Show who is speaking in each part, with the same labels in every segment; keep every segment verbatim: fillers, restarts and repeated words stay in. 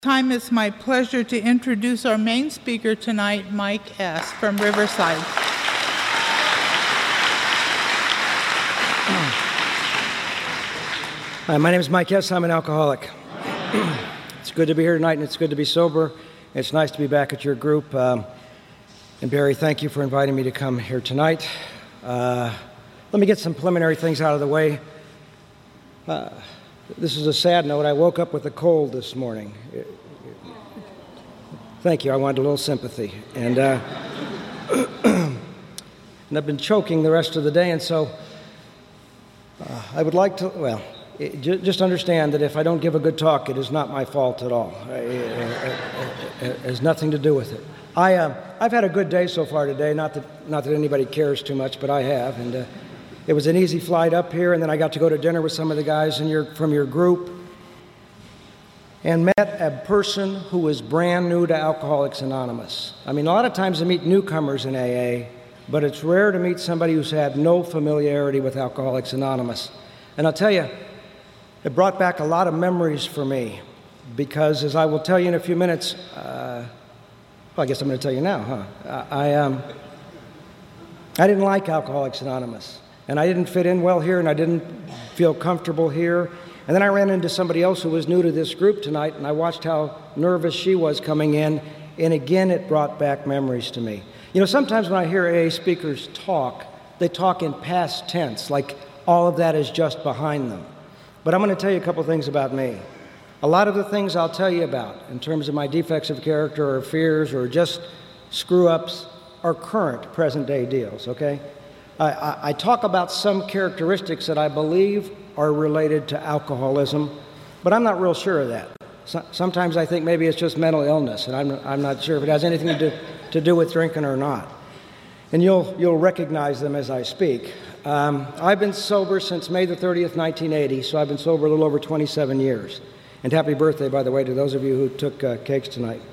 Speaker 1: Time it's my pleasure to introduce our main speaker tonight, Mike S. from Riverside.
Speaker 2: Hi, my name is Mike S. I'm an alcoholic. It's good to be here tonight, and it's good to be sober. It's nice to be back at your group. Um, and Barry, thank you for inviting me to come here tonight. Uh, let me get some preliminary things out of the way. Uh, This is a sad note. I woke up with a cold this morning. Thank you. I wanted a little sympathy. And, uh, and I've been choking the rest of the day, and so uh, I would like to, well, it, j- just understand that if I don't give a good talk, it is not my fault at all. It, it, it, it has nothing to do with it. I, uh, I've had a good day so far today, not that, not that anybody cares too much, but I have. And uh, it was an easy flight up here, and then I got to go to dinner with some of the guys in your, from your group and met a person who was brand new to Alcoholics Anonymous. I mean, a lot of times I meet newcomers in A A, but it's rare to meet somebody who's had no familiarity with Alcoholics Anonymous. And I'll tell you, it brought back a lot of memories for me, because as I will tell you in a few minutes, uh, well, I guess I'm going to tell you now, huh? I, um, I didn't like Alcoholics Anonymous. And I didn't fit in well here, and I didn't feel comfortable here. And then I ran into somebody else who was new to this group tonight, and I watched how nervous she was coming in, and again, it brought back memories to me. You know, sometimes when I hear A A speakers talk, they talk in past tense, like all of that is just behind them. But I'm going to tell you a couple things about me. A lot of the things I'll tell you about, in terms of my defects of character or fears or just screw-ups, are current, present-day deals, okay? I, I talk about some characteristics that I believe are related to alcoholism, but I'm not real sure of that. So, sometimes I think maybe it's just mental illness, and I'm, I'm not sure if it has anything to do, to do with drinking or not. And you'll, you'll recognize them as I speak. Um, I've been sober since May the thirtieth, nineteen eighty, so I've been sober a little over twenty-seven years. And happy birthday, by the way, to those of you who took uh, cakes tonight.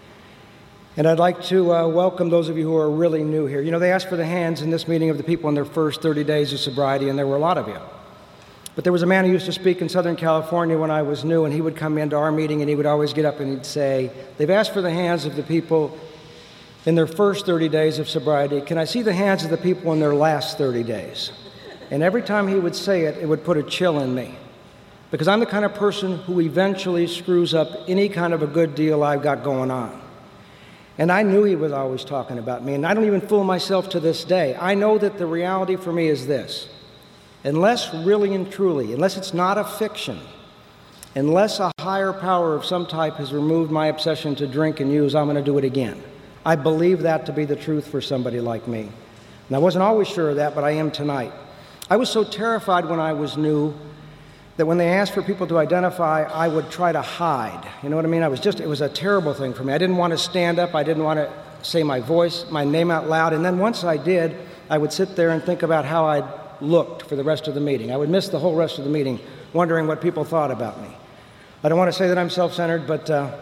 Speaker 2: And I'd like to uh, welcome those of you who are really new here. You know, they asked for the hands in this meeting of the people in their first thirty days of sobriety, and there were a lot of you. But there was a man who used to speak in Southern California when I was new, and he would come into our meeting, and he would always get up and he'd say, they've asked for the hands of the people in their first thirty days of sobriety. Can I see the hands of the people in their last thirty days? And every time he would say it, it would put a chill in me. Because I'm the kind of person who eventually screws up any kind of a good deal I've got going on. And I knew he was always talking about me, and I don't even fool myself to this day. I know that the reality for me is this. Unless really and truly, unless it's not a fiction, unless a higher power of some type has removed my obsession to drink and use, I'm going to do it again. I believe that to be the truth for somebody like me. And I wasn't always sure of that, but I am tonight. I was so terrified when I was new that when they asked for people to identify, I would try to hide. You know what I mean? I was just, it was a terrible thing for me. I didn't want to stand up. I didn't want to say my voice, my name out loud. And then once I did, I would sit there and think about how I'd looked for the rest of the meeting. I would miss the whole rest of the meeting, wondering what people thought about me. I don't want to say that I'm self-centered, but uh,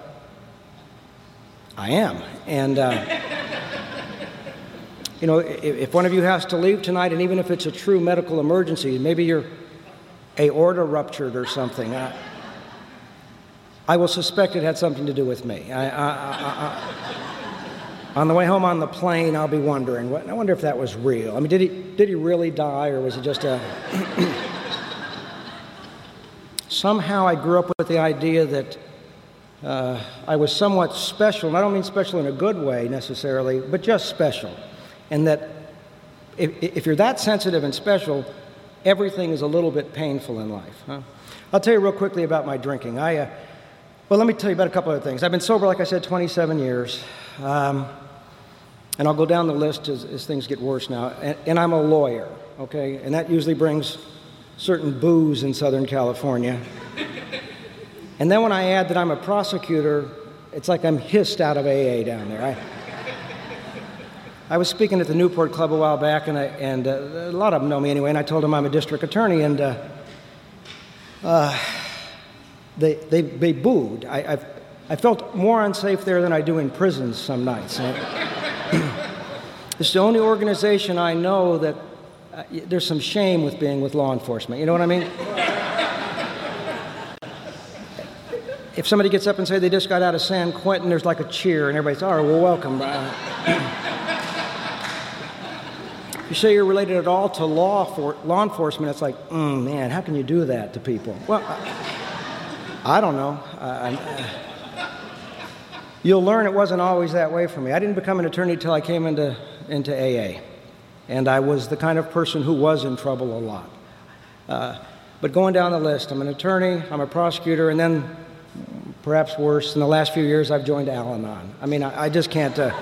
Speaker 2: I am. And, uh, you know, if, if one of you has to leave tonight, and even if it's a true medical emergency, maybe you're aorta ruptured or something, I, I will suspect it had something to do with me. I, I, I, I, on the way home on the plane, I'll be wondering, what, I wonder if that was real. I mean, did he, did he really die, or was it just a... Somehow I grew up with the idea that uh, I was somewhat special, and I don't mean special in a good way necessarily, but just special. And that if, if you're that sensitive and special, everything is a little bit painful in life. Huh? I'll tell you real quickly about my drinking. I, uh, well, let me tell you about a couple of things. I've been sober, like I said, twenty-seven years. Um, and I'll go down the list as, as things get worse now. And, and I'm a lawyer, okay? And that usually brings certain boos in Southern California. And then when I add that I'm a prosecutor, it's like I'm hissed out of A A down there. I, I was speaking at the Newport Club a while back, and, I, and uh, a lot of them know me anyway, and I told them I'm a district attorney, and uh, uh, they, they, they booed. I, I've, I felt more unsafe there than I do in prisons some nights. It's the only organization I know that uh, there's some shame with being with law enforcement. You know what I mean? if somebody gets up and say they just got out of San Quentin, there's like a cheer, and everybody's, all right, well, welcome. Uh, if you say you're related at all to law for, law enforcement, it's like, mm, man, how can you do that to people? Well, I, I don't know. Uh, uh, you'll learn it wasn't always that way for me. I didn't become an attorney until I came into, into A A, and I was the kind of person who was in trouble a lot. Uh, but going down the list, I'm an attorney, I'm a prosecutor, and then perhaps worse, in the last few years, I've joined Al-Anon. I mean, I, I just can't... Uh,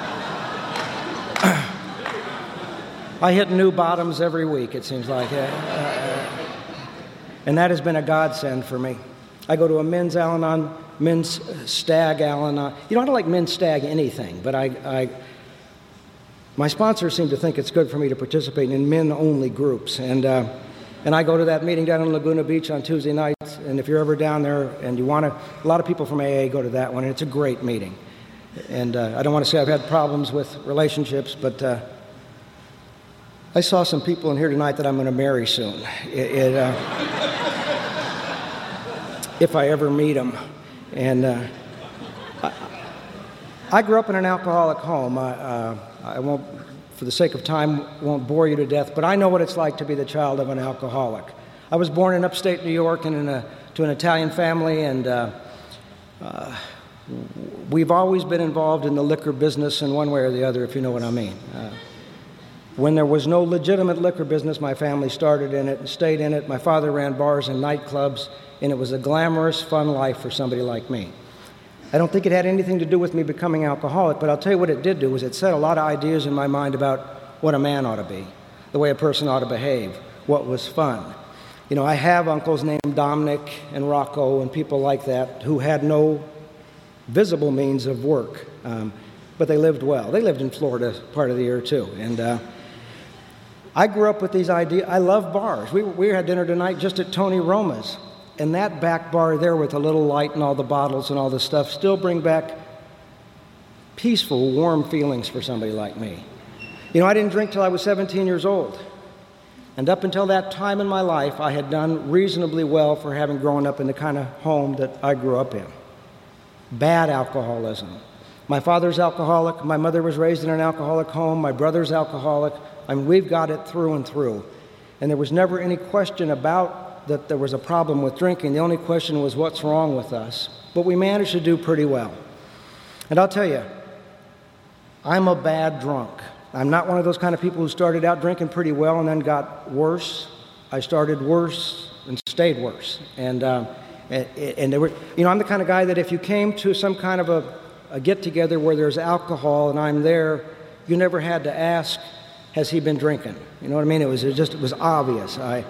Speaker 2: I hit new bottoms every week, it seems like. Uh, uh, and that has been a godsend for me. I go to a men's Al-Anon, men's stag Al-Anon. You know, I don't like men's stag anything, but I, I, my sponsors seem to think it's good for me to participate in men-only groups. And... Uh, And I go to that meeting down in Laguna Beach on Tuesday nights, and if you're ever down there and you want to, a lot of people from A A go to that one, and it's a great meeting. And uh, I don't want to say I've had problems with relationships, but uh, I saw some people in here tonight that I'm going to marry soon, it, it, uh, if I ever meet them. And uh, I, I grew up in an alcoholic home. I, uh, I won't... For the sake of time, won't bore you to death, but I know what it's like to be the child of an alcoholic. I was born in upstate New York and in a, to an Italian family, and uh, uh, we've always been involved in the liquor business in one way or the other, if you know what I mean. Uh, when there was no legitimate liquor business, my family started in it and stayed in it. My father ran bars and nightclubs, and it was a glamorous, fun life for somebody like me. I don't think it had anything to do with me becoming alcoholic, but I'll tell you what it did do was it set a lot of ideas in my mind about what a man ought to be, the way a person ought to behave, what was fun. You know, I have uncles named Dominic and Rocco and people like that who had no visible means of work, um, but they lived well. They lived in Florida part of the year too. And uh, I grew up with these ideas. I love bars. We, we had dinner tonight just at Tony Roma's. And that back bar there with the little light and all the bottles and all the stuff still bring back peaceful, warm feelings for somebody like me. You know, I didn't drink till I was seventeen years old. And up until that time in my life, I had done reasonably well for having grown up in the kind of home that I grew up in. Bad alcoholism. My father's alcoholic. My mother was raised in an alcoholic home. My brother's alcoholic. I mean, we've got it through and through. And there was never any question about that there was a problem with drinking. The only question was what's wrong with us. But we managed to do pretty well. And I'll tell you, I'm a bad drunk. I'm not one of those kind of people who started out drinking pretty well and then got worse. I started worse and stayed worse. And, um, and, and there were, you know, I'm the kind of guy that if you came to some kind of a, a get-together where there's alcohol and I'm there, you never had to ask, has he been drinking? You know what I mean? It was it just, it was obvious. I...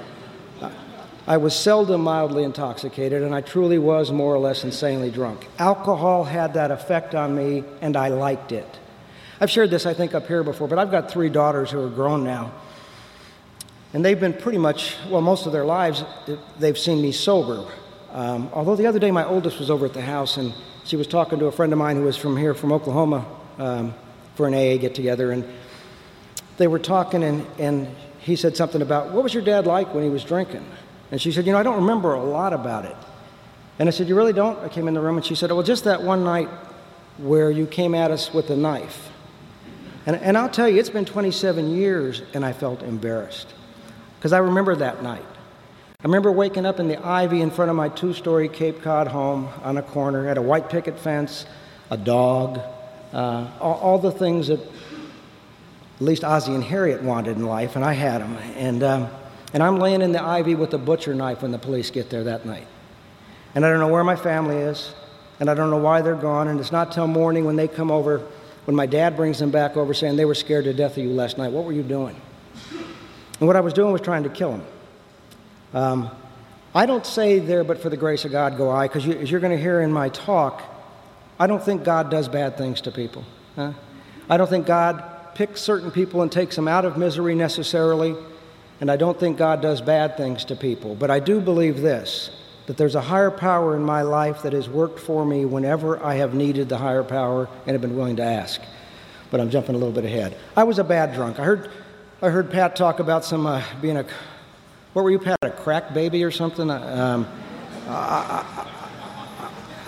Speaker 2: I was seldom mildly intoxicated, and I truly was more or less insanely drunk. Alcohol had that effect on me, and I liked it. I've shared this, I think, up here before, but I've got three daughters who are grown now. And they've been pretty much, well, most of their lives, they've seen me sober. Um, although the other day, my oldest was over at the house, and she was talking to a friend of mine who was from here, from Oklahoma, um, for an A A get-together, and they were talking, and, and he said something about, what was your dad like when he was drinking? And she said, you know, I don't remember a lot about it. And I said, you really don't? I came in the room and she said, well, just that one night where you came at us with a knife. And, and I'll tell you, it's been twenty-seven years and I felt embarrassed because I remember that night. I remember waking up in the ivy in front of my two-story Cape Cod home on a corner, had a white picket fence, a dog, uh, all, all the things that at least Ozzie and Harriet wanted in life, and I had them. And... Um, And I'm laying in the ivy with a butcher knife when the police get there that night. And I don't know where my family is, and I don't know why they're gone, and it's not till morning when they come over, when my dad brings them back over saying they were scared to death of you last night. What were you doing? And what I was doing was trying to kill him. Um, I don't say there, but for the grace of God go I, because you, as you're going to hear in my talk, I don't think God does bad things to people. Huh? I don't think God picks certain people and takes them out of misery necessarily. And I don't think God does bad things to people. But I do believe this, that there's a higher power in my life that has worked for me whenever I have needed the higher power and have been willing to ask. But I'm jumping a little bit ahead. I was a bad drunk. I heard I heard Pat talk about some uh, being a, what were you, Pat, a crack baby or something? Um, I,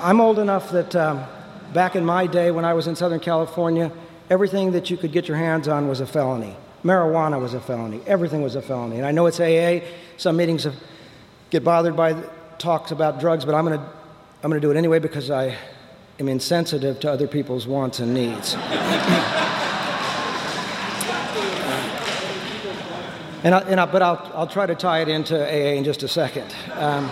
Speaker 2: I'm old enough that um, back in my day when I was in Southern California, everything that you could get your hands on was a felony. Marijuana was a felony. Everything was a felony. And I know it's A A. Some meetings get bothered by talks about drugs, but I'm going to I'm going to do it anyway because I am insensitive to other people's wants and needs. and I, and I, but I'll I'll try to tie it into A A in just a second. Um,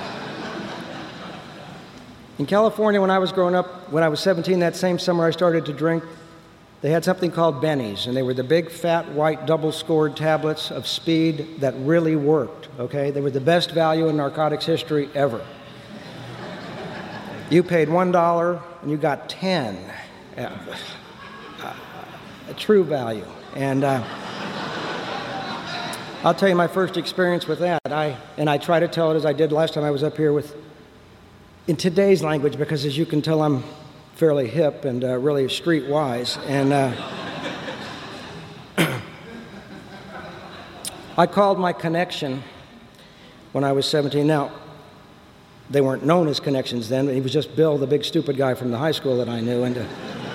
Speaker 2: in California, when I was growing up, when I was seventeen, that same summer I started to drink. They had something called Bennies, and they were the big, fat, white, double-scored tablets of speed that really worked, okay? They were the best value in narcotics history ever. You paid one dollar, and you got ten. Uh, uh, a true value. And uh, I'll tell you my first experience with that. I And I try to tell it as I did last time I was up here with, in today's language, because as you can tell, I'm fairly hip and uh, really streetwise. And uh, I called my connection when I was seventeen. Now, they weren't known as connections then. He was just Bill, the big stupid guy from the high school that I knew. And uh,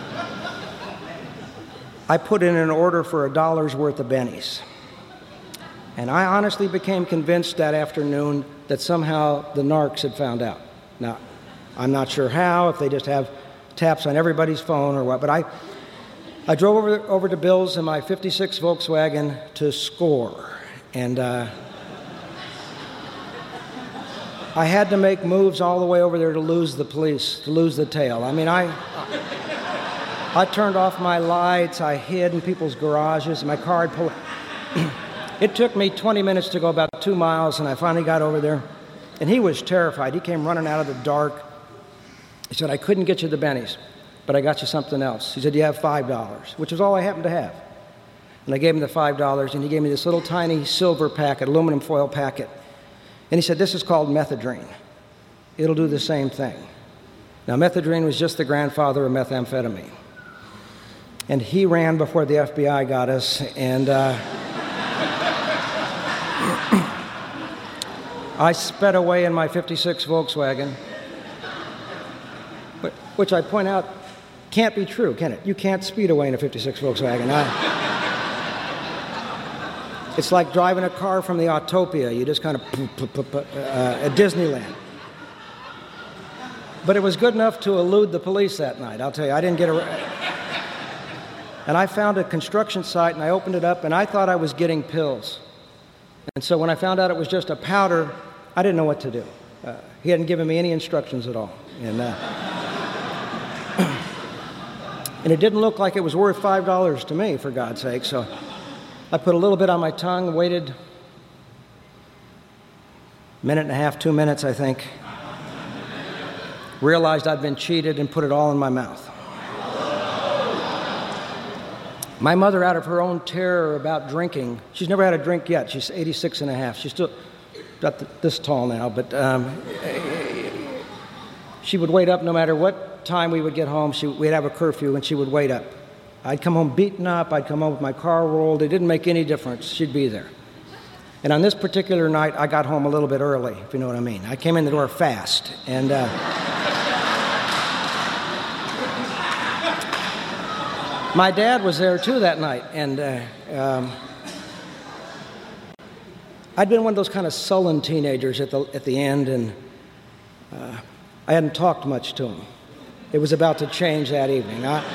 Speaker 2: I put in an order for a dollar's worth of Bennies. And I honestly became convinced that afternoon that somehow the narcs had found out. Now, I'm not sure how, if they just have taps on everybody's phone or what, but I I drove over, over to Bill's in my fifty-six Volkswagen to score. And uh, I had to make moves all the way over there to lose the police, to lose the tail. I mean, I I turned off my lights, I hid in people's garages, my car had pulled. It took me twenty minutes to go about two miles, and I finally got over there. And he was terrified. He came running out of the dark. He said, I couldn't get you the Bennies, but I got you something else. He said, you have five dollars, which was all I happened to have. And I gave him the five dollars, and he gave me this little tiny silver packet, aluminum foil packet. And he said, this is called methadone. It'll do the same thing. Now, methadone was just the grandfather of methamphetamine. And he ran before the F B I got us, and uh, I sped away in my fifty-six Volkswagen, which I point out can't be true, can it? You can't speed away in a fifty-six Volkswagen. I, it's like driving a car from the Autopia. You just kind of uh, at Disneyland. But it was good enough to elude the police that night. I'll tell you, I didn't get a. And I found a construction site, and I opened it up, and I thought I was getting pills. And so when I found out it was just a powder, I didn't know what to do. Uh, he hadn't given me any instructions at all. And, uh, and it didn't look like it was worth five dollars to me, for God's sake. So I put a little bit on my tongue, waited a minute and a half, two minutes, I think. Realized I'd been cheated and put it all in my mouth. My mother, out of her own terror about drinking, she's never had a drink yet. She's eighty-six and a half. She's still about this tall now, but um, she would wait up no matter what time we would get home. She, we'd have a curfew, and she would wait up. I'd come home beaten up. I'd come home with my car rolled. It didn't make any difference. She'd be there. And on this particular night, I got home a little bit early, if you know what I mean. I came in the door fast, and uh, my dad was there too that night, and uh, um, I'd been one of those kind of sullen teenagers at the at the end, and uh, I hadn't talked much to him. It was about to change that evening. I,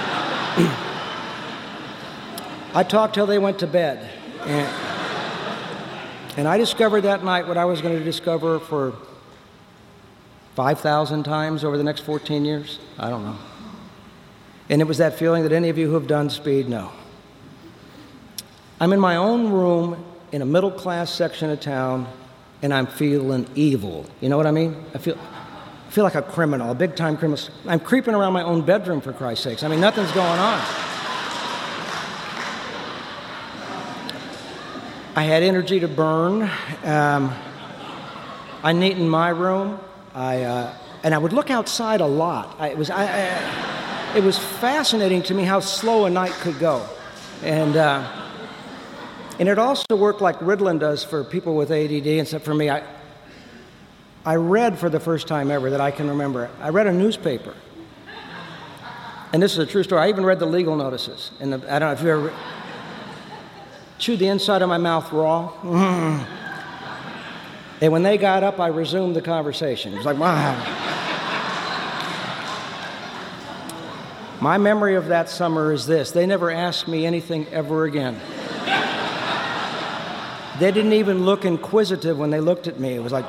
Speaker 2: I talked till they went to bed, and, and I discovered that night what I was going to discover for five thousand times over the next fourteen years. I don't know. And it was that feeling that any of you who have done speed know. I'm in my own room in a middle-class section of town, and I'm feeling evil. You know what I mean? I feel, I feel like a criminal, a big-time criminal. I'm creeping around my own bedroom, for Christ's sakes. I mean, nothing's going on. I had energy to burn. Um, I neatened my room. I uh, and I would look outside a lot. I, it was I, I It was fascinating to me how slow a night could go. And uh, and it also worked like Ritalin does for people with A D D, except for me. I I read for the first time ever that I can remember. I read a newspaper. And this is a true story. I even read the legal notices. And I don't know if you ever chewed the inside of my mouth raw. Mm. And when they got up, I resumed the conversation. It was like, wow. My memory of that summer is this. They never asked me anything ever again. They didn't even look inquisitive when they looked at me. It was like,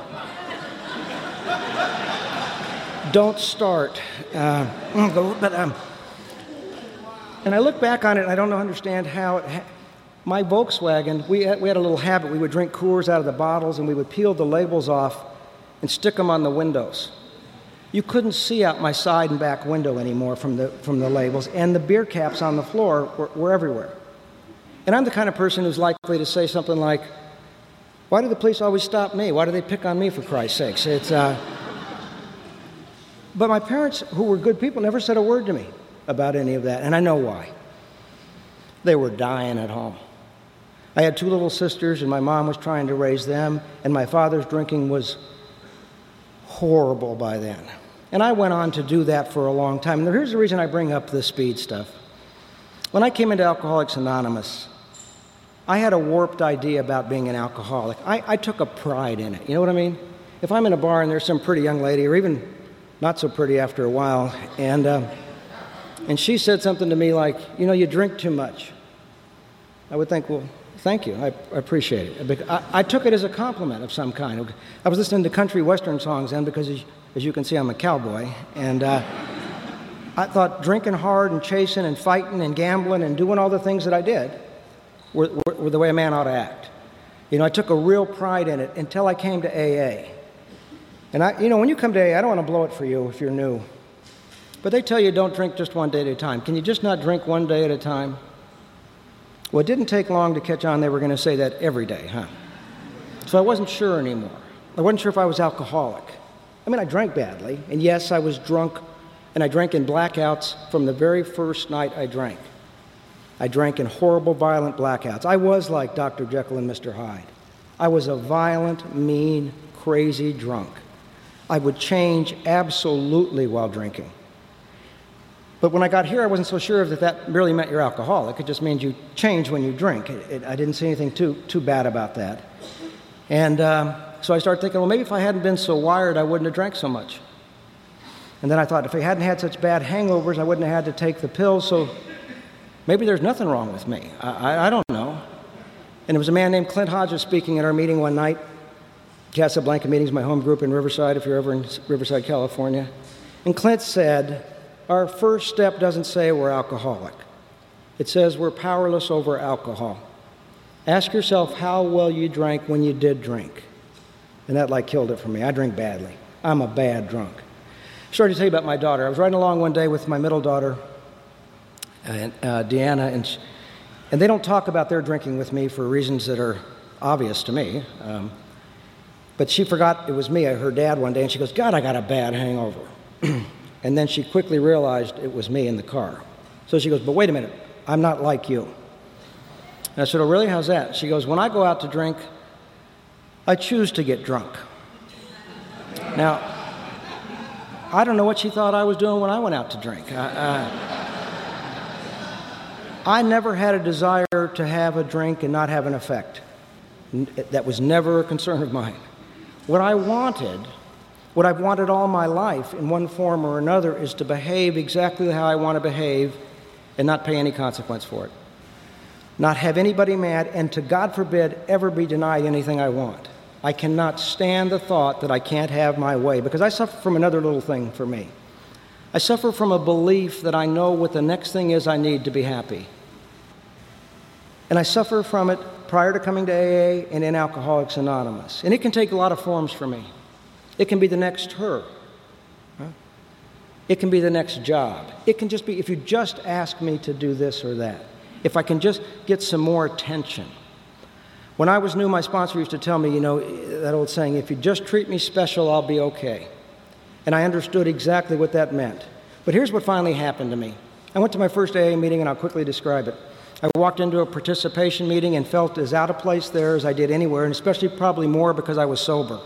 Speaker 2: don't start. Uh, but, um, and I look back on it, and I don't know, understand how it ha- my Volkswagen, we had, we had a little habit. We would drink Coors out of the bottles, and we would peel the labels off and stick them on the windows. You couldn't see out my side and back window anymore from the, from the labels, and the beer caps on the floor were, were everywhere. And I'm the kind of person who's likely to say something like, why do the police always stop me? Why do they pick on me, for Christ's sakes? It's, uh... But my parents, who were good people, never said a word to me about any of that, and I know why. They were dying at home. I had two little sisters, and my mom was trying to raise them, and my father's drinking was horrible by then. And I went on to do that for a long time. And here's the reason I bring up the speed stuff. When I came into Alcoholics Anonymous, I had a warped idea about being an alcoholic. I, I took a pride in it. You know what I mean? If I'm in a bar and there's some pretty young lady, or even not so pretty after a while, and uh, and she said something to me like, you know, you drink too much, I would think, well, thank you. I, I appreciate it. I, I took it as a compliment of some kind. I was listening to country western songs then because, as, as you can see, I'm a cowboy. And uh, I thought drinking hard and chasing and fighting and gambling and doing all the things that I did were, were, were the way a man ought to act. You know, I took a real pride in it until I came to A A. And, I, you know, when you come to A A, I don't want to blow it for you if you're new. But they tell you don't drink just one day at a time. Can you just not drink one day at a time? Well, it didn't take long to catch on they were going to say that every day, huh? So I wasn't sure anymore. I wasn't sure if I was alcoholic. I mean, I drank badly, and yes, I was drunk, and I drank in blackouts from the very first night I drank. I drank in horrible, violent blackouts. I was like Doctor Jekyll and Mister Hyde. I was a violent, mean, crazy drunk. I would change absolutely while drinking. But when I got here, I wasn't so sure that that really meant you're alcoholic. It just means you change when you drink. It, it, I didn't see anything too too bad about that. And um, so I started thinking, well, maybe if I hadn't been so wired, I wouldn't have drank so much. And then I thought, if I hadn't had such bad hangovers, I wouldn't have had to take the pills, so maybe there's nothing wrong with me. I, I, I don't know. And there was a man named Clint Hodges speaking at our meeting one night. Casablanca Meetings, my home group in Riverside, if you're ever in Riverside, California. And Clint said, our first step doesn't say we're alcoholic. It says we're powerless over alcohol. Ask yourself how well you drank when you did drink. And that like killed it for me. I drink badly. I'm a bad drunk. Sorry to tell you about my daughter. I was riding along one day with my middle daughter, uh, uh, Deanna, and, she, and they don't talk about their drinking with me for reasons that are obvious to me. Um, but she forgot it was me, her dad, one day, and she goes, God, I got a bad hangover. And then she quickly realized it was me in the car. So she goes, but wait a minute, I'm not like you. And I said, oh, really? How's that? She goes, when I go out to drink, I choose to get drunk. Now, I don't know what she thought I was doing when I went out to drink. I, I, I never had a desire to have a drink and not have an effect. That was never a concern of mine. What I wanted, what I've wanted all my life in one form or another, is to behave exactly how I want to behave and not pay any consequence for it. Not have anybody mad, and to God forbid ever be denied anything I want. I cannot stand the thought that I can't have my way, because I suffer from another little thing for me. I suffer from a belief that I know what the next thing is I need to be happy. And I suffer from it prior to coming to A A and in Alcoholics Anonymous. And it can take a lot of forms for me. It can be the next her. Huh? It can be the next job. It can just be if you just ask me to do this or that. If I can just get some more attention. When I was new, my sponsor used to tell me, you know, that old saying, if you just treat me special, I'll be okay. And I understood exactly what that meant. But here's what finally happened to me. I went to my first A A meeting, and I'll quickly describe it. I walked into a participation meeting and felt as out of place there as I did anywhere, and especially probably more because I was sober.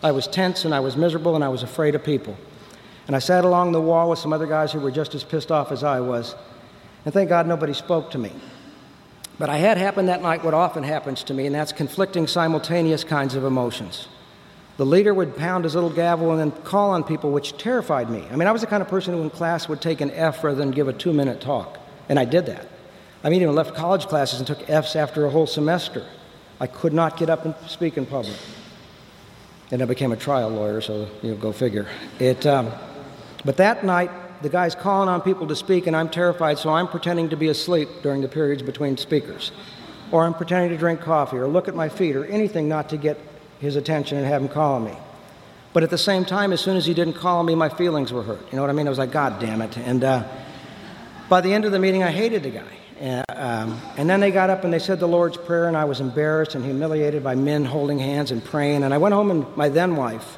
Speaker 2: I was tense, and I was miserable, and I was afraid of people. And I sat along the wall with some other guys who were just as pissed off as I was. And thank God nobody spoke to me. But I had happened that night what often happens to me, and that's conflicting simultaneous kinds of emotions. The leader would pound his little gavel and then call on people, which terrified me. I mean, I was the kind of person who in class would take an F rather than give a two-minute talk. And I did that. I mean, even left college classes and took Fs after a whole semester. I could not get up and speak in public. And I became a trial lawyer, so you know, go figure. It, um, but that night, the guy's calling on people to speak, and I'm terrified, so I'm pretending to be asleep during the periods between speakers. Or I'm pretending to drink coffee, or look at my feet, or anything not to get his attention and have him call on me. But at the same time, as soon as he didn't call on me, my feelings were hurt. You know what I mean? I was like, God damn it. And uh, by the end of the meeting, I hated the guy. Uh, um, and then they got up and they said the Lord's Prayer, and I was embarrassed and humiliated by men holding hands and praying. And I went home, and my then wife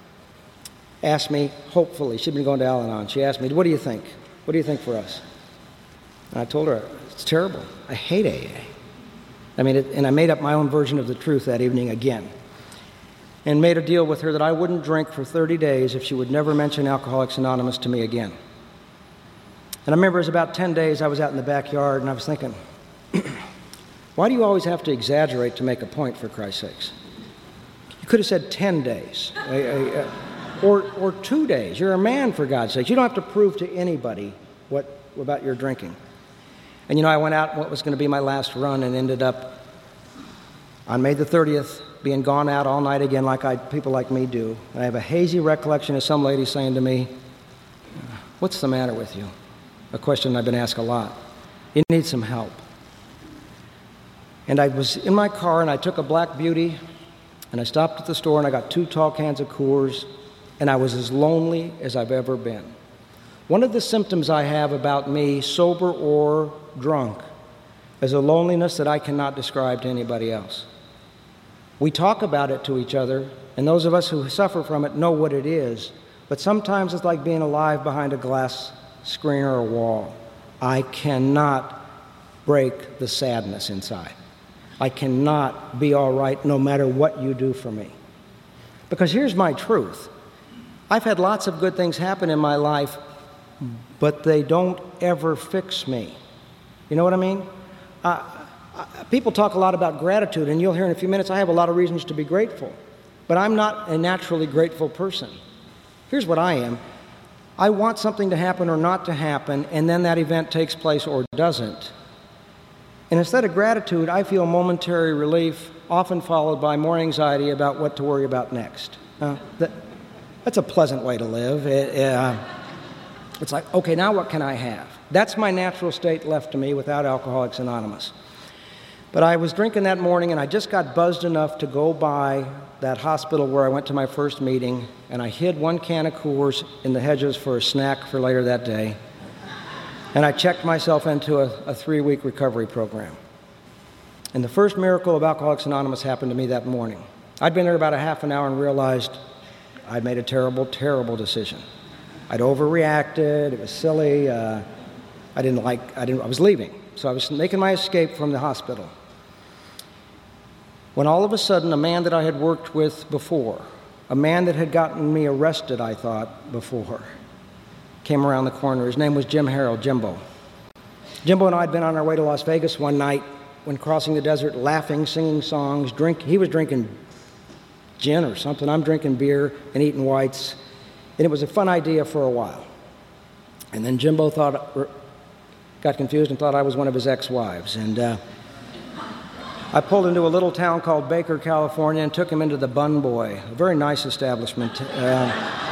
Speaker 2: asked me, hopefully, she'd been going to Al-Anon, she asked me, what do you think? What do you think for us? And I told her, it's terrible. I hate A A. I mean, it, and I made up my own version of the truth that evening again, and made a deal with her that I wouldn't drink for thirty days if she would never mention Alcoholics Anonymous to me again. And I remember it was about ten days, I was out in the backyard, and I was thinking, why do you always have to exaggerate to make a point, for Christ's sakes? You could have said ten days, I, I, uh, or, or two days. You're a man, for God's sake. You don't have to prove to anybody what about your drinking. And you know, I went out what was going to be my last run and ended up on May the thirtieth being gone out all night again like I, people like me do. And I have a hazy recollection of some lady saying to me, what's the matter with you? A question I've been asked a lot. You need some help. And I was in my car, and I took a Black Beauty, and I stopped at the store, and I got two tall cans of Coors, and I was as lonely as I've ever been. One of the symptoms I have about me, sober or drunk, is a loneliness that I cannot describe to anybody else. We talk about it to each other, and those of us who suffer from it know what it is, but sometimes it's like being alive behind a glass screen or a wall. I cannot break the sadness inside. I cannot be all right no matter what you do for me. Because here's my truth. I've had lots of good things happen in my life, but they don't ever fix me. You know what I mean? Uh, people talk a lot about gratitude, and you'll hear in a few minutes I have a lot of reasons to be grateful. But I'm not a naturally grateful person. Here's what I am. I want something to happen or not to happen, and then that event takes place or doesn't. And instead of gratitude, I feel momentary relief, often followed by more anxiety about what to worry about next. Uh, that, that's a pleasant way to live. It, uh, it's like, okay, now what can I have? That's my natural state left to me without Alcoholics Anonymous. But I was drinking that morning, and I just got buzzed enough to go by that hospital where I went to my first meeting, and I hid one can of Coors in the hedges for a snack for later that day. And I checked myself into a, a three-week recovery program. And the first miracle of Alcoholics Anonymous happened to me that morning. I'd been there about a half an hour and realized I'd made a terrible, terrible decision. I'd overreacted. It was silly. Uh, I didn't like. I didn't. I was leaving, so I was making my escape from the hospital. When all of a sudden, a man that I had worked with before, a man that had gotten me arrested, I thought, before, came around the corner. His name was Jim Harold, Jimbo. Jimbo and I had been on our way to Las Vegas one night when crossing the desert, laughing, singing songs, drink. He was drinking gin or something. I'm drinking beer and eating whites. And it was a fun idea for a while. And then Jimbo thought, got confused and thought I was one of his ex-wives. And uh, I pulled into a little town called Baker, California, and took him into the Bun Boy, a very nice establishment, uh,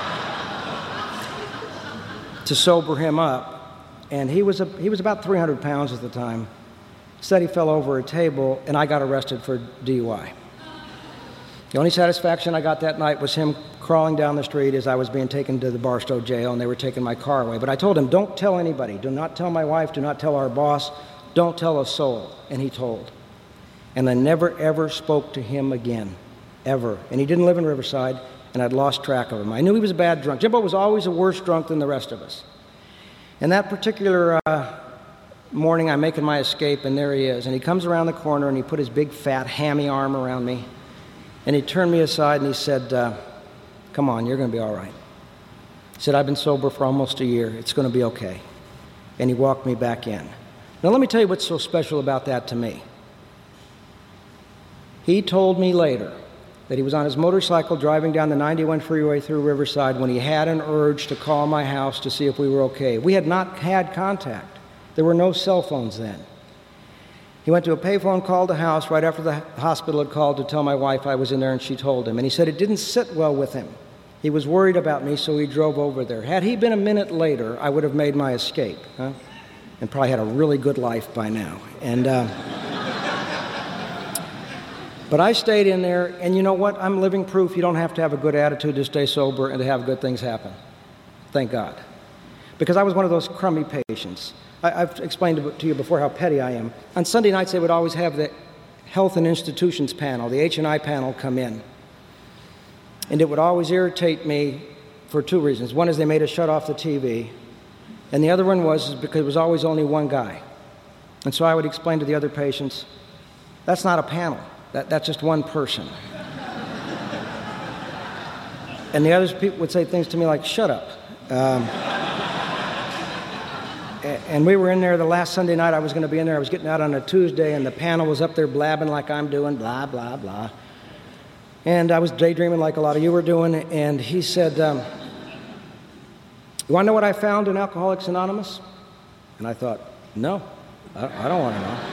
Speaker 2: to sober him up. And he was, a, he was about three hundred pounds at the time. Said he fell over a table, and I got arrested for D U I. The only satisfaction I got that night was him crawling down the street as I was being taken to the Barstow jail, and they were taking my car away. But I told him, don't tell anybody. Do not tell my wife. Do not tell our boss. Don't tell a soul. And he told. And I never, ever spoke to him again, ever. And he didn't live in Riverside, and I'd lost track of him. I knew he was a bad drunk. Jimbo was always a worse drunk than the rest of us. And that particular uh, morning, I'm making my escape, and there he is. And he comes around the corner, and he put his big, fat, hammy arm around me. And he turned me aside, and he said, uh, Come on, you're going to be all right. He said, I've been sober for almost a year. It's going to be okay. And he walked me back in. Now, let me tell you what's so special about that to me. He told me later that he was on his motorcycle driving down the ninety-one freeway through Riverside when he had an urge to call my house to see if we were okay. We had not had contact. There were no cell phones then. He went to a payphone, called the house right after the hospital had called to tell my wife I was in there, and she told him. And he said it didn't sit well with him. He was worried about me, so he drove over there. Had he been a minute later, I would have made my escape, huh? And probably had a really good life by now. And uh, but I stayed in there, and you know what? I'm living proof you don't have to have a good attitude to stay sober and to have good things happen. Thank God. Because I was one of those crummy patients. I, I've explained to you before how petty I am. On Sunday nights, they would always have the Health and Institutions panel, the H and I panel, come in. And it would always irritate me for two reasons. One is they made us shut off the T V, and the other one was because it was always only one guy. And so I would explain to the other patients, that's not a panel. That, that's just one person. And the other people would say things to me like, shut up. Um, and we were in there the last Sunday night I was going to be in there. I was getting out on a Tuesday, and the panel was up there blabbing like I'm doing, blah, blah, blah. And I was daydreaming like a lot of you were doing, and he said, um, you want to know what I found in Alcoholics Anonymous? And I thought, no, I, I don't want to know.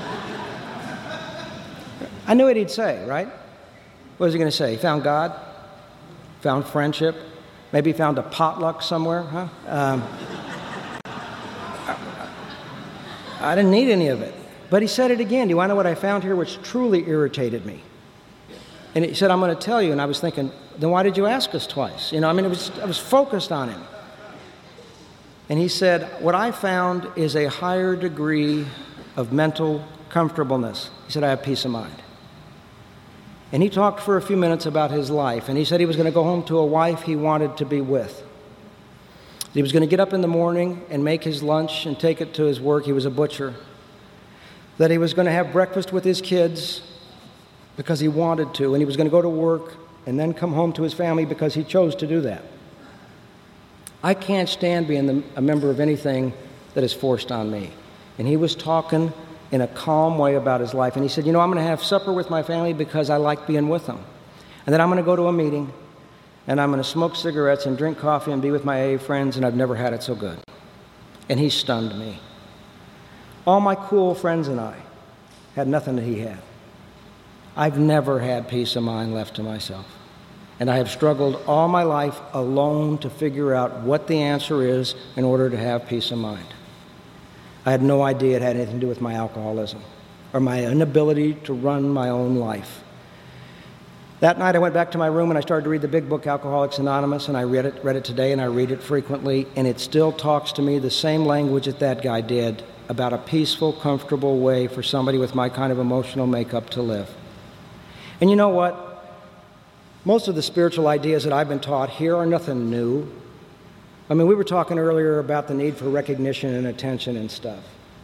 Speaker 2: I knew what he'd say, right? What was he going to say? He found God? Found friendship? Maybe he found a potluck somewhere, huh? Um, I, I didn't need any of it. But he said it again. Do you want to know what I found here, which truly irritated me? And he said, I'm going to tell you. And I was thinking, then why did you ask us twice? You know, I mean, it was, I was focused on him. And he said, what I found is a higher degree of mental comfortableness. He said, I have peace of mind. And he talked for a few minutes about his life. And he said he was going to go home to a wife he wanted to be with. He was going to get up in the morning and make his lunch and take it to his work. He was a butcher. That he was going to have breakfast with his kids because he wanted to, and he was going to go to work and then come home to his family because he chose to do that. I can't stand being the, a member of anything that is forced on me. And he was talking in a calm way about his life, and he said, you know, I'm going to have supper with my family because I like being with them. And then I'm going to go to a meeting, and I'm going to smoke cigarettes and drink coffee and be with my A A friends, and I've never had it so good. And he stunned me. All my cool friends and I had nothing that he had. I've never had peace of mind left to myself. And I have struggled all my life alone to figure out what the answer is in order to have peace of mind. I had no idea it had anything to do with my alcoholism or my inability to run my own life. That night I went back to my room and I started to read the big book, Alcoholics Anonymous, and I read it, read it today, and I read it frequently, and it still talks to me the same language that that guy did about a peaceful, comfortable way for somebody with my kind of emotional makeup to live. And you know what? Most of the spiritual ideas that I've been taught here are nothing new. I mean, we were talking earlier about the need for recognition and attention and stuff.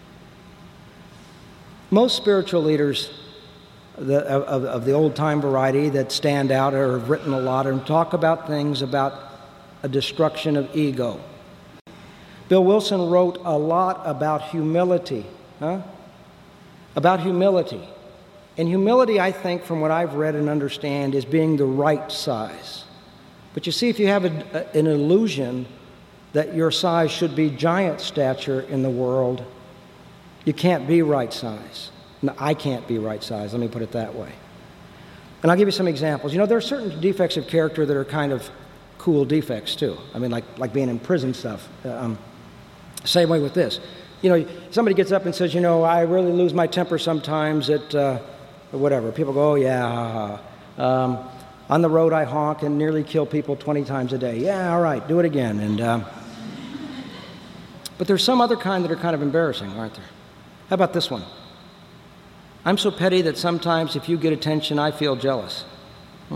Speaker 2: Most spiritual leaders the, of, of the old-time variety that stand out or have written a lot and talk about things about a destruction of ego. Bill Wilson wrote a lot about humility, huh? About humility. And humility, I think, from what I've read and understand, is being the right size. But you see, if you have a, a, an illusion that your size should be giant stature in the world, you can't be right size. No, I can't be right size, let me put it that way. And I'll give you some examples. You know, there are certain defects of character that are kind of cool defects, too. I mean, like, like being in prison stuff. Um, same way with this. You know, somebody gets up and says, you know, I really lose my temper sometimes at... Uh, whatever. People go, oh, yeah. Um, on the road, I honk and nearly kill people twenty times a day. Yeah, all right, do it again. And uh, but there's some other kind that are kind of embarrassing, aren't there? How about this one? I'm so petty that sometimes if you get attention, I feel jealous. Hmm?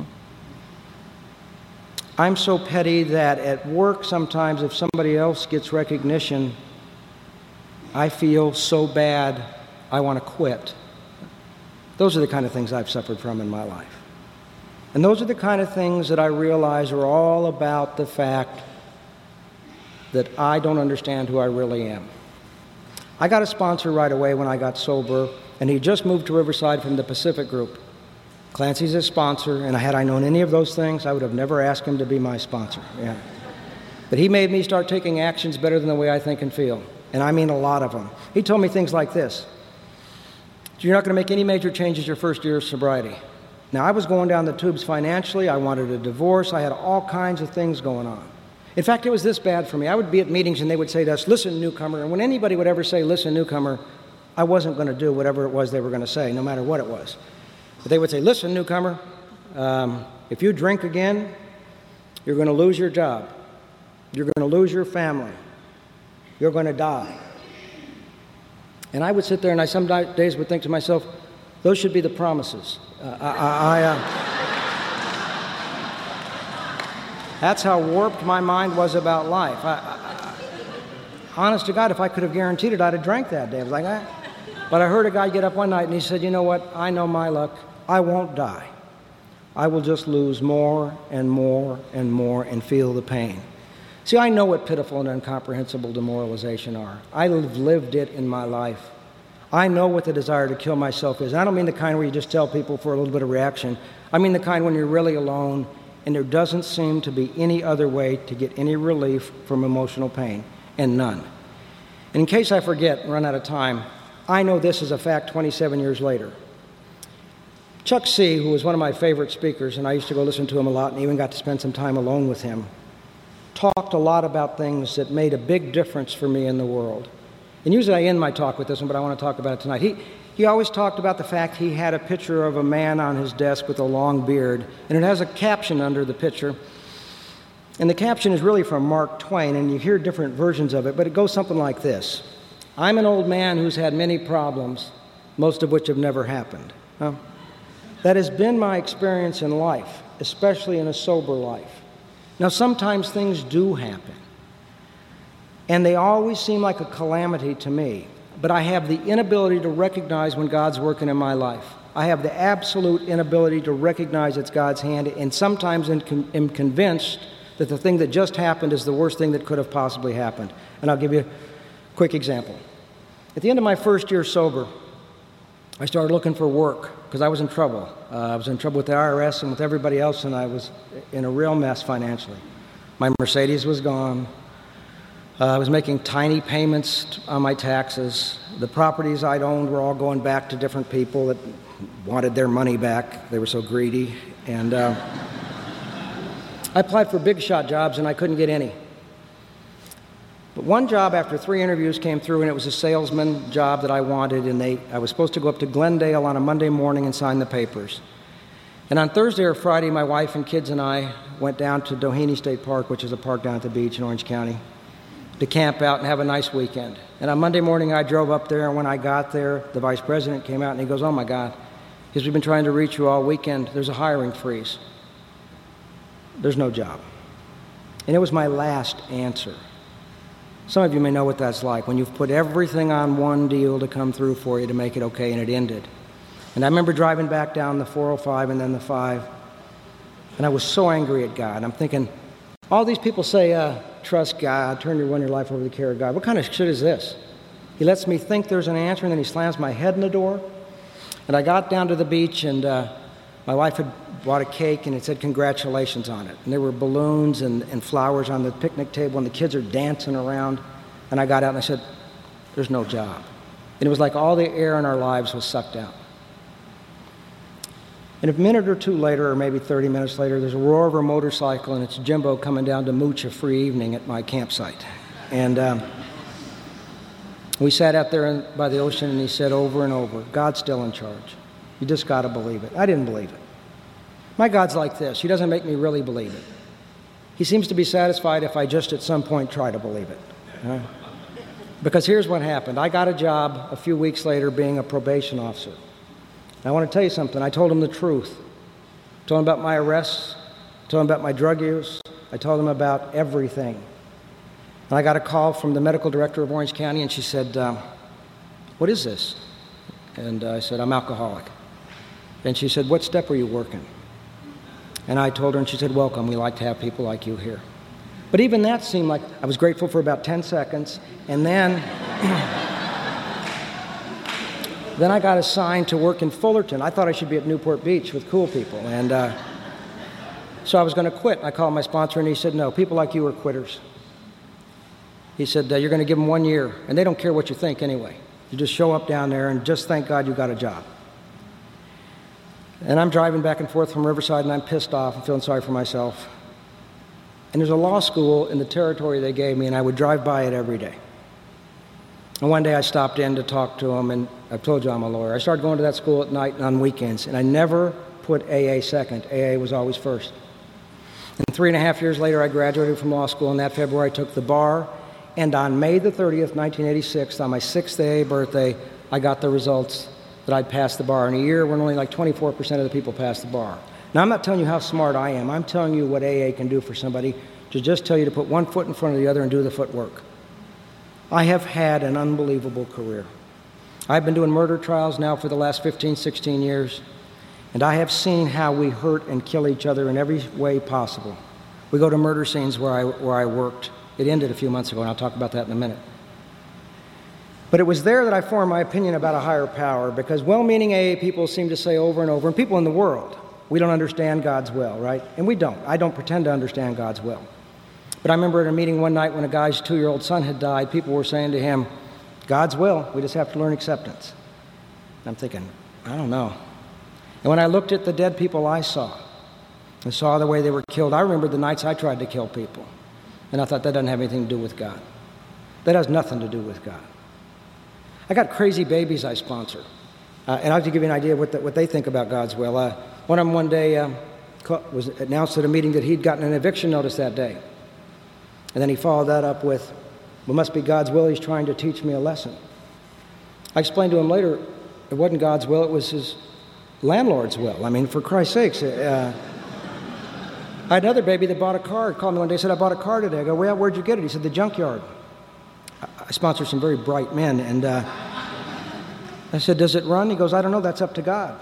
Speaker 2: I'm so petty that at work sometimes if somebody else gets recognition, I feel so bad I want to quit. Those are the kind of things I've suffered from in my life. And those are the kind of things that I realize are all about the fact that I don't understand who I really am. I got a sponsor right away when I got sober, and he just moved to Riverside from the Pacific Group. Clancy's his sponsor, and had I known any of those things, I would have never asked him to be my sponsor. Yeah. But he made me start taking actions better than the way I think and feel, and I mean a lot of them. He told me things like this: you're not going to make any major changes your first year of sobriety. Now, I was going down the tubes financially. I wanted a divorce. I had all kinds of things going on. In fact, it was this bad for me. I would be at meetings, and they would say to us, "Listen, newcomer," and when anybody would ever say, "Listen, newcomer," I wasn't going to do whatever it was they were going to say, no matter what it was. But they would say, "Listen, newcomer, um, if you drink again, you're going to lose your job. You're going to lose your family. You're going to die." And I would sit there, and I some days would think to myself, those should be the promises. Uh, I, I, I, uh, that's how warped my mind was about life. I, I, I, honest to God, if I could have guaranteed it, I'd have drank that day. I was like, ah. But I heard a guy get up one night, and he said, "You know what? I know my luck. I won't die. I will just lose more and more and more and feel the pain." See, I know what pitiful and incomprehensible demoralization are. I've lived it in my life. I know what the desire to kill myself is. I don't mean the kind where you just tell people for a little bit of reaction. I mean the kind when you're really alone and there doesn't seem to be any other way to get any relief from emotional pain, and none. And in case I forget and run out of time, I know this is a fact twenty-seven years later. Chuck C., who was one of my favorite speakers, and I used to go listen to him a lot and even got to spend some time alone with him, talked a lot about things that made a big difference for me in the world. And usually I end my talk with this one, but I want to talk about it tonight. He, he always talked about the fact he had a picture of a man on his desk with a long beard, and it has a caption under the picture. And the caption is really from Mark Twain, and you hear different versions of it, but it goes something like this: "I'm an old man who's had many problems, most of which have never happened." Huh? That has been my experience in life, especially in a sober life. Now, sometimes things do happen, and they always seem like a calamity to me, but I have the inability to recognize when God's working in my life. I have the absolute inability to recognize it's God's hand, and sometimes am convinced that the thing that just happened is the worst thing that could have possibly happened. And I'll give you a quick example. At the end of my first year sober, I started looking for work because I was in trouble. Uh, I was in trouble with the I R S and with everybody else, and I was in a real mess financially. My Mercedes was gone. Uh, I was making tiny payments on my taxes. The properties I'd owned were all going back to different people that wanted their money back. They were so greedy. And uh, I applied for big shot jobs, and I couldn't get any. But one job after three interviews came through, and it was a salesman job that I wanted, and they, I was supposed to go up to Glendale on a Monday morning and sign the papers. And on Thursday or Friday, my wife and kids and I went down to Doheny State Park, which is a park down at the beach in Orange County, to camp out and have a nice weekend. And on Monday morning, I drove up there, and when I got there, the vice president came out, and he goes, "Oh, my God, because we've been trying to reach you all weekend. There's a hiring freeze. There's no job." And it was my last answer. Some of you may know what that's like, when you've put everything on one deal to come through for you to make it okay, and it ended. And I remember driving back down the four oh five and then the five, and I was so angry at God. I'm thinking, all these people say, uh, trust God, turn your one your life over to the care of God. What kind of shit is this? He lets me think there's an answer, and then he slams my head in the door. And I got down to the beach, and uh, my wife had bought a cake, and it said congratulations on it. And there were balloons and, and flowers on the picnic table, and the kids are dancing around. And I got out, and I said, there's no job. And it was like all the air in our lives was sucked out. And a minute or two later, or maybe thirty minutes later, there's a roar of a motorcycle, and it's Jimbo coming down to mooch a free evening at my campsite. And um, we sat out there in, by the ocean, and he said over and over, God's still in charge. You just got to believe it. I didn't believe it. My God's like this. He doesn't make me really believe it. He seems to be satisfied if I just at some point try to believe it. Right? Because here's what happened. I got a job a few weeks later being a probation officer. And I want to tell you something. I told him the truth. I told him about my arrests. I told him about my drug use. I told him about everything. And I got a call from the medical director of Orange County, and she said, um, what is this? And I said, I'm alcoholic. And she said, what step are you working? And I told her, and she said, welcome, we like to have people like you here. But even that seemed like, I was grateful for about ten seconds, and then, then I got assigned to work in Fullerton. I thought I should be at Newport Beach with cool people, and uh, so I was going to quit. I called my sponsor, and he said, no, people like you are quitters. He said, uh, you're going to give them one year, and they don't care what you think anyway. You just show up down there and just thank God you got a job. And I'm driving back and forth from Riverside, and I'm pissed off and feeling sorry for myself. And there's a law school in the territory they gave me, and I would drive by it every day. And one day I stopped in to talk to them, and I've told you I'm a lawyer. I started going to that school at night and on weekends, and I never put A A second. A A was always first. And three and a half years later, I graduated from law school, and that February I took the bar. And on May the thirtieth, nineteen eighty-six, on my sixth A A birthday, I got the results that I'd passed the bar. In a year when only like twenty-four percent of the people passed the bar. Now, I'm not telling you how smart I am. I'm telling you what A A can do for somebody, to just tell you to put one foot in front of the other and do the footwork. I have had an unbelievable career. I've been doing murder trials now for the last fifteen, sixteen years, and I have seen how we hurt and kill each other in every way possible. We go to murder scenes where I, where I worked. It ended a few months ago, and I'll talk about that in a minute. But it was there that I formed my opinion about a higher power, because well-meaning A A people seem to say over and over, and people in the world, we don't understand God's will, right? And we don't. I don't pretend to understand God's will. But I remember at a meeting one night when a guy's two-year-old son had died, people were saying to him, God's will, we just have to learn acceptance. And I'm thinking, I don't know. And when I looked at the dead people I saw, and saw the way they were killed, I remembered the nights I tried to kill people. And I thought, that doesn't have anything to do with God. That has nothing to do with God. I got crazy babies I sponsor. Uh, and I'll give you an idea of what, the, what they think about God's will. Uh, one of them one day um, was announced at a meeting that he'd gotten an eviction notice that day. And then he followed that up with, well, it must be God's will, he's trying to teach me a lesson. I explained to him later, it wasn't God's will, it was his landlord's will. I mean, for Christ's sakes. Uh, I had another baby that bought a car. He called me one day and said, I bought a car today. I go, well, where'd you get it? He said, the junkyard. I sponsor some very bright men, and uh, I said, does it run? He goes, I don't know, that's up to God.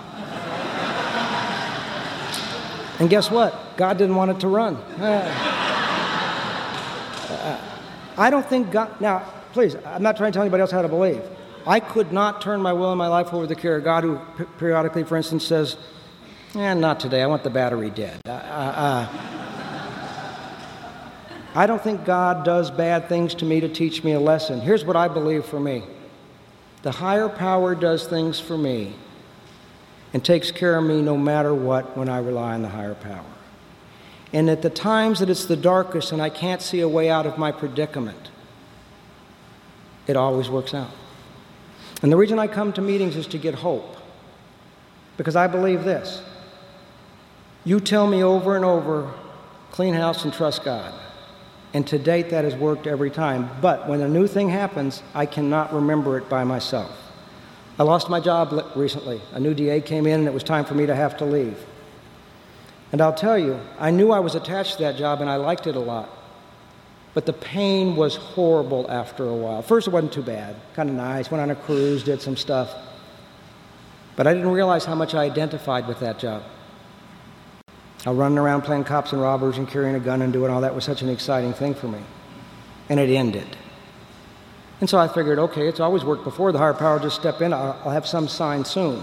Speaker 2: And guess what? God didn't want it to run. Uh, uh, I don't think God, now, please, I'm not trying to tell anybody else how to believe. I could not turn my will and my life over to the care of God, who periodically, for instance, says, eh, not today, I want the battery dead. Uh, uh, I don't think God does bad things to me to teach me a lesson. Here's what I believe for me. The higher power does things for me and takes care of me no matter what when I rely on the higher power. And at the times that it's the darkest and I can't see a way out of my predicament, it always works out. And the reason I come to meetings is to get hope. Because I believe this. You tell me over and over, clean house and trust God. And to date, that has worked every time. But when a new thing happens, I cannot remember it by myself. I lost my job recently. A new D A came in, and it was time for me to have to leave. And I'll tell you, I knew I was attached to that job, and I liked it a lot. But the pain was horrible after a while. First, it wasn't too bad. Kind of nice. Went on a cruise, did some stuff. But I didn't realize how much I identified with that job. I was running around playing cops and robbers and carrying a gun and doing all that was such an exciting thing for me. And it ended. And so I figured, okay, it's always worked before. The higher power just step in. I'll, I'll have some sign soon.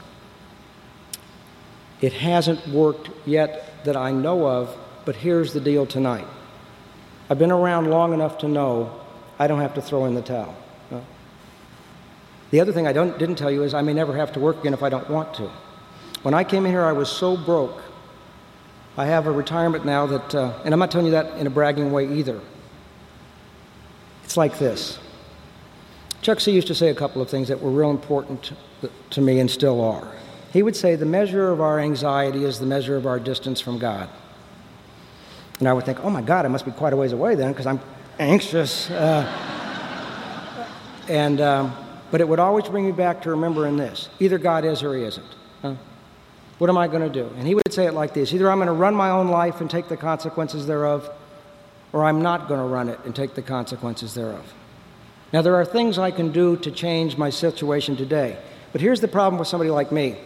Speaker 2: It hasn't worked yet that I know of, but here's the deal tonight. I've been around long enough to know I don't have to throw in the towel. No. The other thing I don't, didn't tell you is I may never have to work again if I don't want to. When I came in here, I was so broke. I have a retirement now that, uh, and I'm not telling you that in a bragging way either. It's like this. Chuck C. used to say a couple of things that were real important to, to me and still are. He would say the measure of our anxiety is the measure of our distance from God. And I would think, oh my God, I must be quite a ways away then because I'm anxious. Uh, and, um, but it would always bring me back to remembering this. Either God is or he isn't. Huh? What am I going to do? And he would say it like this. Either I'm going to run my own life and take the consequences thereof, or I'm not going to run it and take the consequences thereof. Now, there are things I can do to change my situation today. But here's the problem with somebody like me.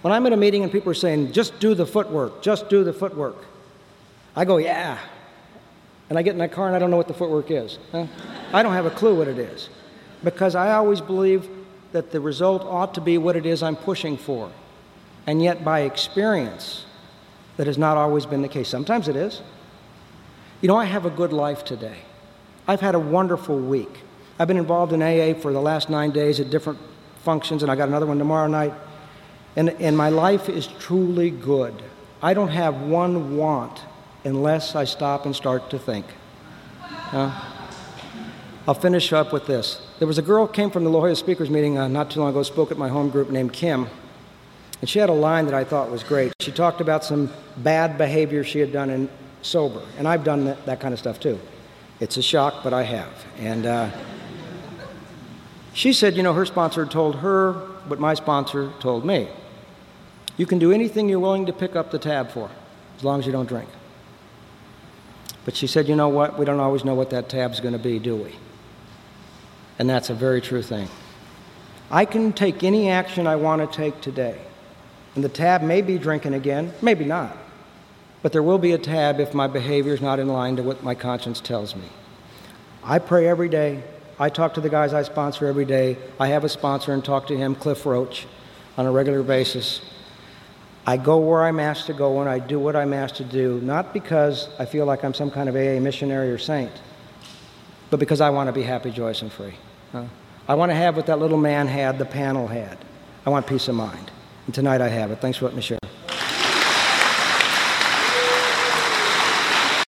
Speaker 2: When I'm at a meeting and people are saying, just do the footwork, just do the footwork, I go, yeah. And I get in that car and I don't know what the footwork is. Huh? I don't have a clue what it is. Because I always believe that the result ought to be what it is I'm pushing for. And yet, by experience, that has not always been the case. Sometimes it is. You know, I have a good life today. I've had a wonderful week. I've been involved in A A for the last nine days at different functions, and I got another one tomorrow night. And, and my life is truly good. I don't have one want unless I stop and start to think. Uh, I'll finish up with this. There was a girl who came from the La Jolla Speakers meeting uh, not too long ago, spoke at my home group, named Kim. And she had a line that I thought was great. She talked about some bad behavior she had done in sober. And I've done that, that kind of stuff too. It's a shock, but I have. And uh, she said, you know, her sponsor told her what my sponsor told me. You can do anything you're willing to pick up the tab for, as long as you don't drink. But she said, you know what? We don't always know what that tab's going to be, do we? And that's a very true thing. I can take any action I want to take today. And the tab may be drinking again, maybe not. But there will be a tab if my behavior is not in line to what my conscience tells me. I pray every day. I talk to the guys I sponsor every day. I have a sponsor and talk to him, Cliff Roach, on a regular basis. I go where I'm asked to go and I do what I'm asked to do, not because I feel like I'm some kind of A A missionary or saint, but because I want to be happy, joyous, and free. Huh? I want to have what that little man had, the panel had. I want peace of mind. And tonight I have it. Thanks for letting me share.